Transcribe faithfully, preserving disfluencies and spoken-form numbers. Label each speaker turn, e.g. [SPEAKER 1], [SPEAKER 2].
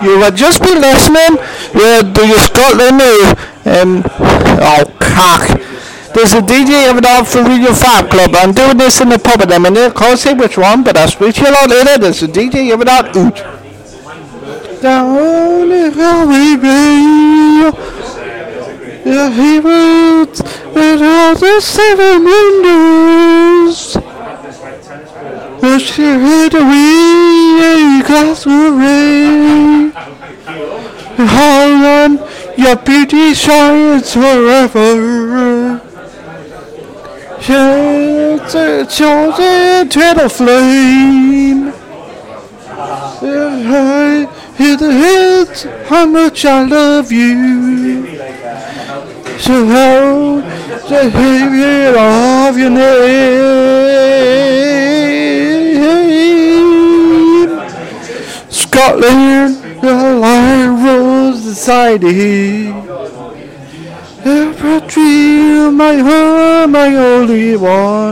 [SPEAKER 1] You would just be listening uh, to your Scotland uh, um, oh, cock. There's a D J of it all for Radio Fab Club. I'm doing this in the pub at the minute. Can't say which one, but I'll speak to you a lot later. There's a D J of it all out. Down the highway, the heroes with all the seven windows. Push your head away, glass of rain. Hold on, your beauty shines forever. It's a chosen eternal flame. I hear the hits, how much I love you. So how the behavior of your name. Scotland, the lion rules the society. Every dream, my home, my only one.